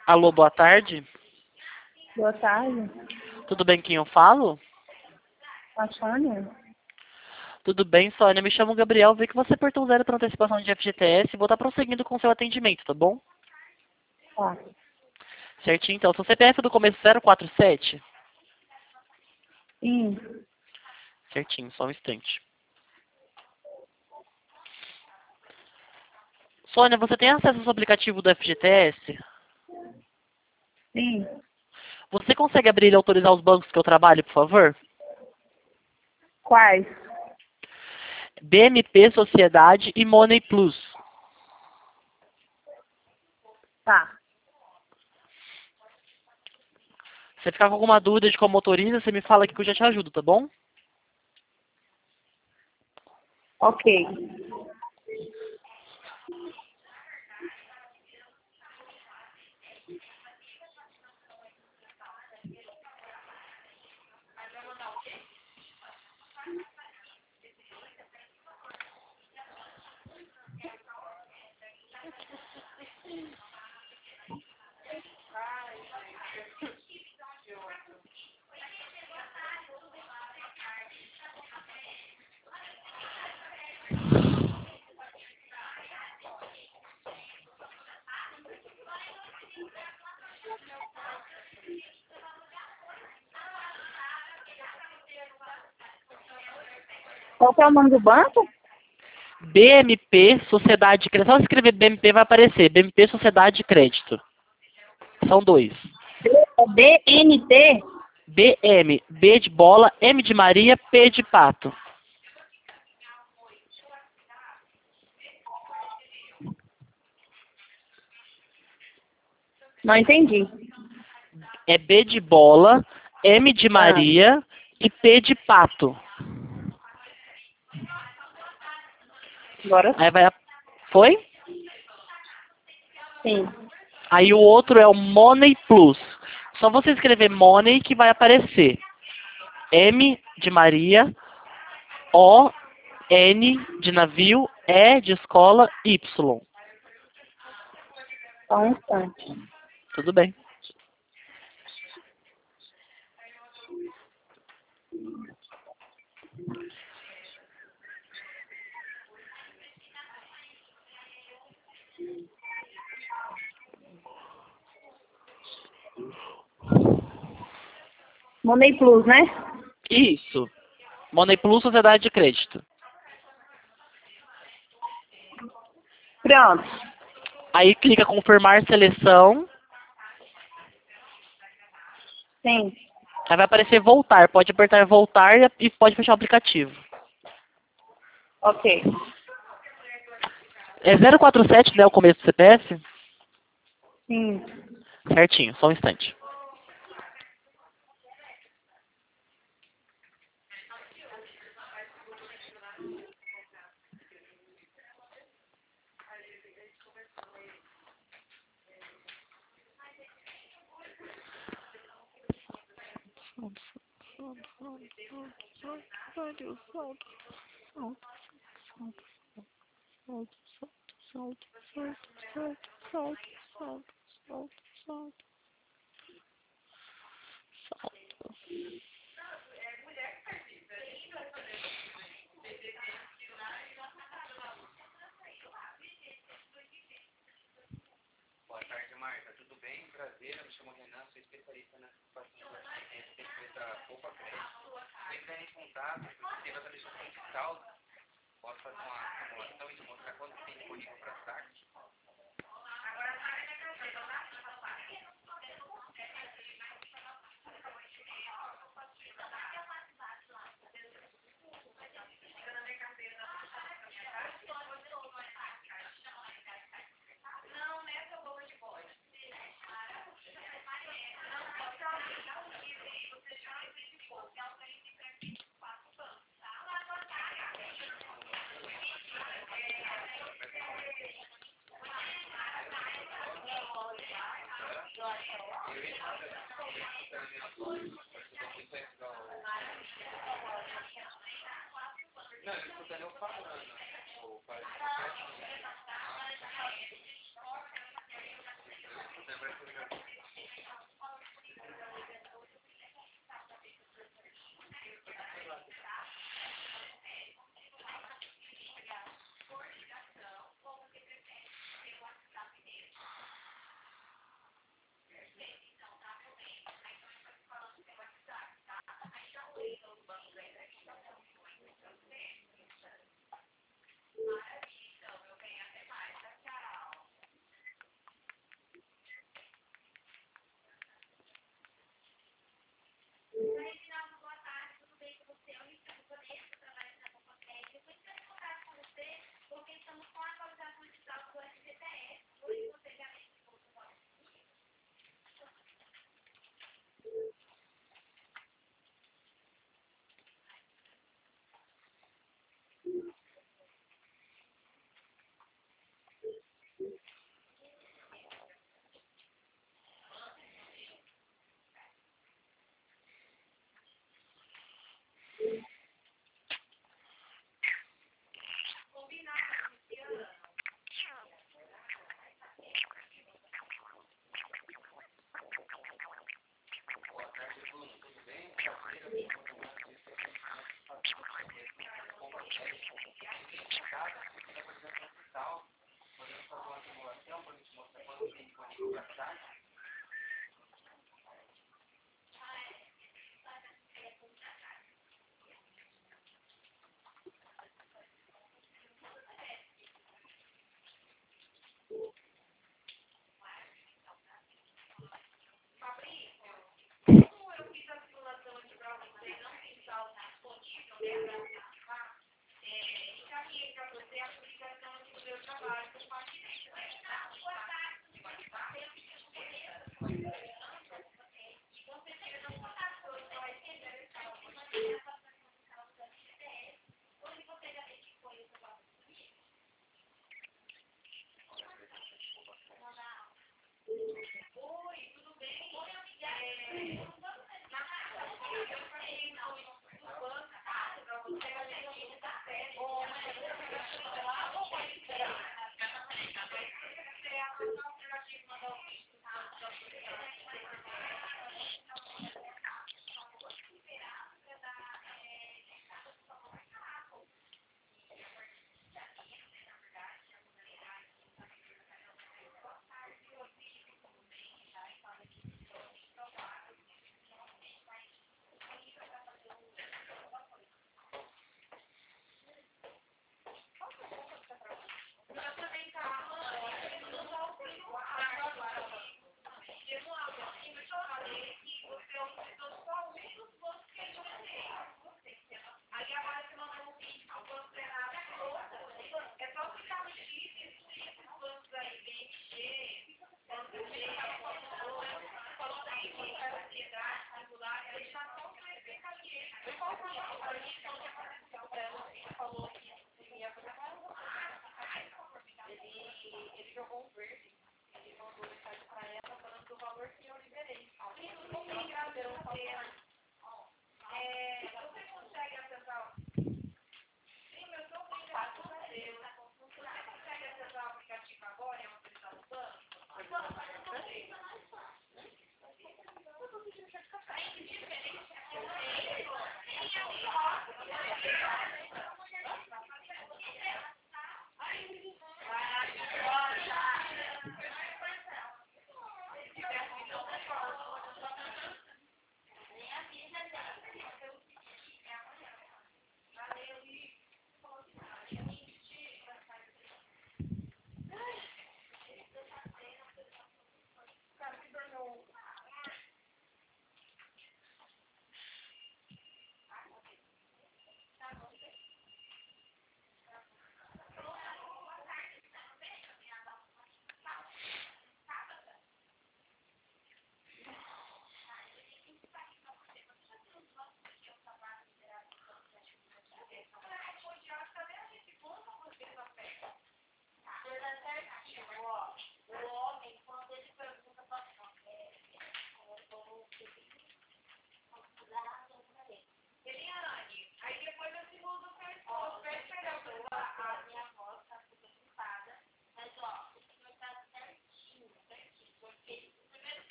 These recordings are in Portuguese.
Alô, boa tarde. Boa tarde. Tudo bem quem eu falo? A Sônia? Tudo bem, Sônia. Me chamo Gabriel. Vi que você apertou 0 para antecipação de FGTS e vou estar prosseguindo com o seu atendimento, tá bom? Tá. Certinho, então. Seu CPF do começo 047? Sim. Certinho, só um instante. Sônia, você tem acesso ao seu aplicativo do FGTS? Sim. Você consegue abrir e autorizar os bancos que eu trabalho, por favor? Quais? BMP Sociedade e Money Plus. Tá. Se você ficar com alguma dúvida de como autoriza, você me fala aqui que eu já te ajudo, tá bom? Ok. Qual que é o nome do banco? BMP Sociedade de Crédito. Só escrever BMP vai aparecer. BMP Sociedade de Crédito. São dois. BNT? BM. B de bola, M de Maria, P de pato. Não entendi. É B de bola, M de Ah, Maria e P de pato. agora Aí vai. Foi? sim. Aí o outro é o Money Plus. Só você escrever Money que vai aparecer. M de Maria, O, N de navio, E de escola, Y. Só um instante. Tudo bem. Money Plus, né? Isso. Money Plus, Sociedade de Crédito. Pronto. Aí clica confirmar seleção. Sim. Aí vai aparecer voltar. Pode apertar voltar e pode fechar o aplicativo. Ok. É 047, né? O começo do CPF? Sim. Certinho, só um instante. Boa tarde, Marta. Tudo bem? Prazer. Eu me chamo Renan, sou especialista na participação da assistência da empresa Poupa Crédito. Estou entrando em contato porque teve a atualização de saldo. Posso fazer uma simulação e te mostrar quanto tem disponível para saque? Não, eu escutando eu falando. Ou parece que eu estou escutando, parece que eu estou ligado.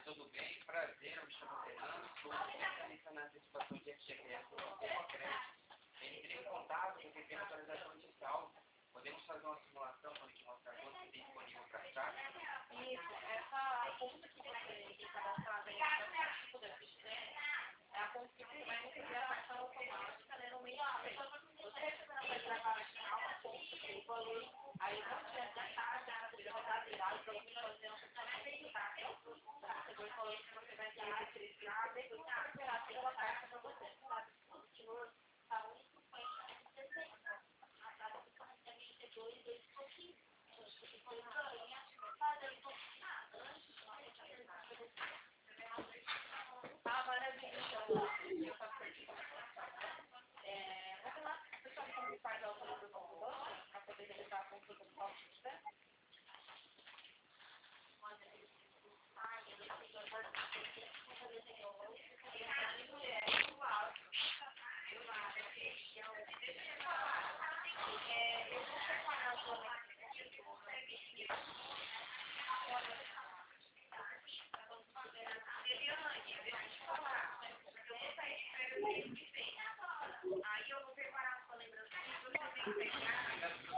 tudo bem? Prazer, eu me chamo Renan, sou especialista na antecipação de FGTS no Crédito. Entrei em contato porque tem atualização de saldo. Podemos fazer uma simulação para te mostrar quanto que tem disponível para cá? Isso, essa conta que você tem cadastrada aí, esse tipo de FGTS, é a conta que você vai receber a taxa automática, né, no mês de frente. Você recebendo a taxa marginal, a conta que o valor, aí não tiver essa taxa, você vai estar virado para você fazer uma você vai falando que você vai ter eletricidade, e vai liberar aquela taxa para você. Tá 1,50. A taxa que você recebe é 2 pouquinho. Você foi ganha, fazer um pouquinho nada. Ah, maravilha, então, eu faço vamos lá, você sabe como faz a autorização do banco para poder realizar a consulta do banco? Aí eu vou preparar a sua lembrancinha e você tem que pegar.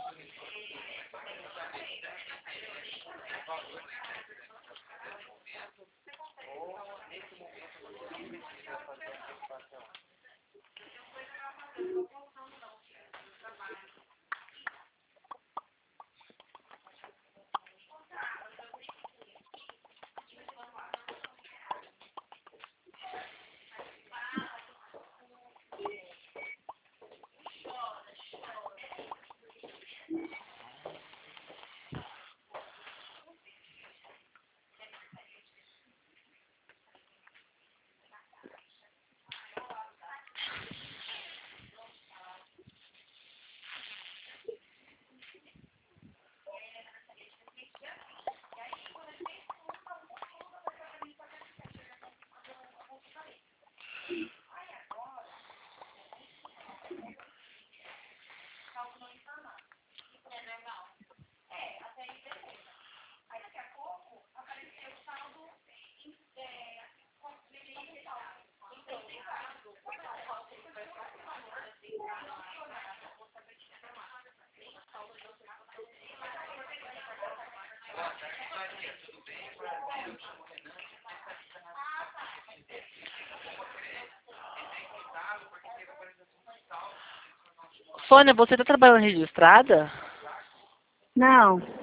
Nesse momento, você não precisa fazer a antecipação. Tudo bem? Prazer, eu me chamo Renan, especialista na antecipação de FGTS. Entrei em contato porque teve atualização de saldo. Sônia, você está trabalhando registrada? Não.